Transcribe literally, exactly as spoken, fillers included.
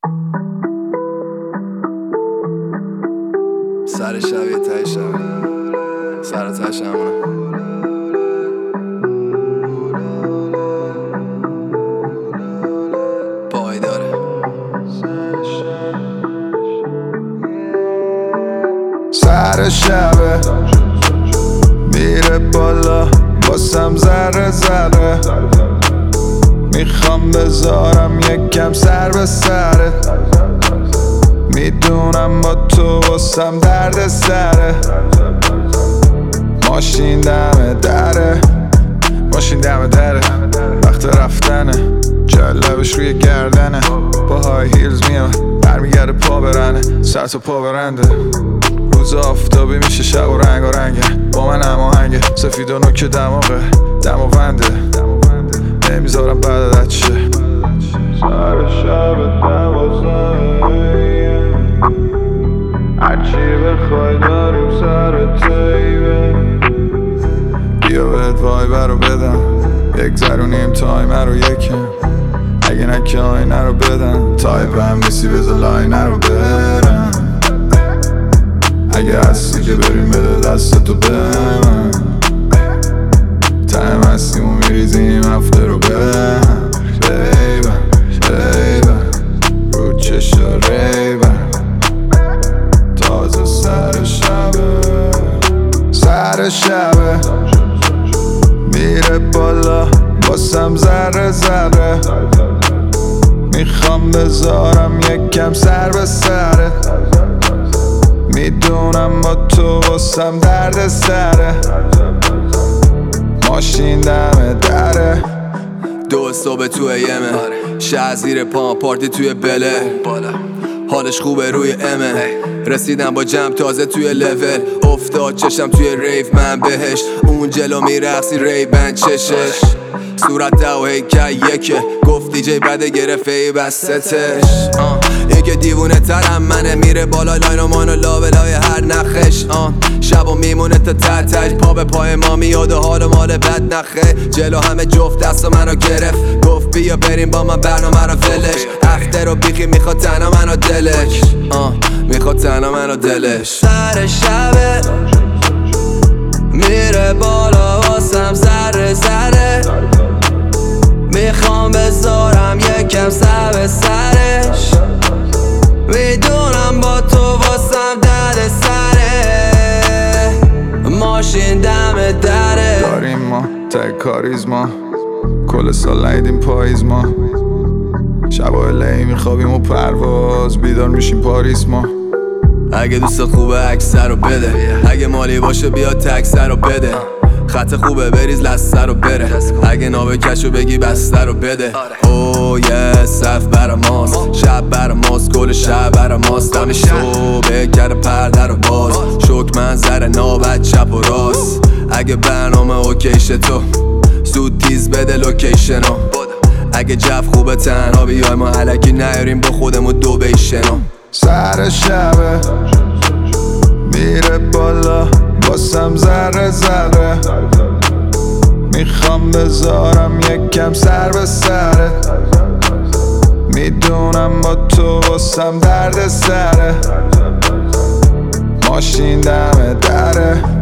سر شبیه تای شبه سر تاش همونه پای داره سر شبه میره بالا واسم ذره ذره میخوام بذارم یکم سر به سرت میدونم با تو واسم درد سره ماشین دم دره ماشین دم دره وقت رفتنه جلبش روی گردنه با های هیلز میاد برمیگرده پا برنه سر تا پا برنده روز آفتابی میشه شب و رنگ و رنگه با من هماهنگه سفید و نوک دماغه دم و ونده نمیذارم بعدت شه سر شب دوازده هرچی بخوای داریم سر تیبه بیا بهت وایبر رو بدم یک ذرونیم تایمر رو یکم اگه نکه آینه رو بدن تایپ هم نیستی بذار لاینه رو برم اگه هستی که بریم بده دستتو به من تایم هستیم و میریزیم هفته رو برم بیبن بیبن رو چشا ریبن تازه سر شبه سر شبه میره بالا واسم ذره ذره میخوام بذارم یکم سر به سرت میدونم با تو واسم درد سره ماشین دم دره دو صبح توی یمه شهر زیر پام پارتی توی بله حالش خوبه روی امه رسیدم با جمع تازه توی لول افتاد چشم توی ریف من بهش اون جلو میرقصی ری بند چشش صورت ده و هیکل یکه گفت دیجی بده گرفت ای بستش این که دیوونه ترم منه میره بالا لاین و مانو لابلای هر نخش شب و میمونه تا تتش پا به پای ما میاد و حال و مال بد نخه جلو همه جفت دست و منو گرفت گفت بیا بریم با من برنامه رو ولش افتر و بیخی میخواد تنها منو دلش میخواد تنها منو دلش سر شبه میره بالا واسم ذره ذره میخوام بذارم یکم سر به سرش میدونم با تو واسم درد سره ماشین دم دره داریم ما تای کاریزما کل سال نیدیم پاییز ما شبا لی میخوابیم و پرواز بیدار میشیم پاریس ما اگه دوست خوبه اکثر رو بده اگه مالی باشه بیا تکسر رو بده خط خوبه بریز لسته رو بره اگه نابکشو بگی بسته رو بده اوه یه صف برا ماست شب برا ماست گل شب برا ماست دمی صبح کرده پرده رو باز شک منظر نابد چپ و راست اگه برنامه اوکیشه تو زود تیز بده لوکیشنو اگه جف خوبه تنها بیای ما علکی نیاریم با خودمون دو بیشنو سر شبه میره بالا واسم ذره ذره میخوام بذارم یکم سر به سرت میدونم با تو واسم درد سره ماشین دم دره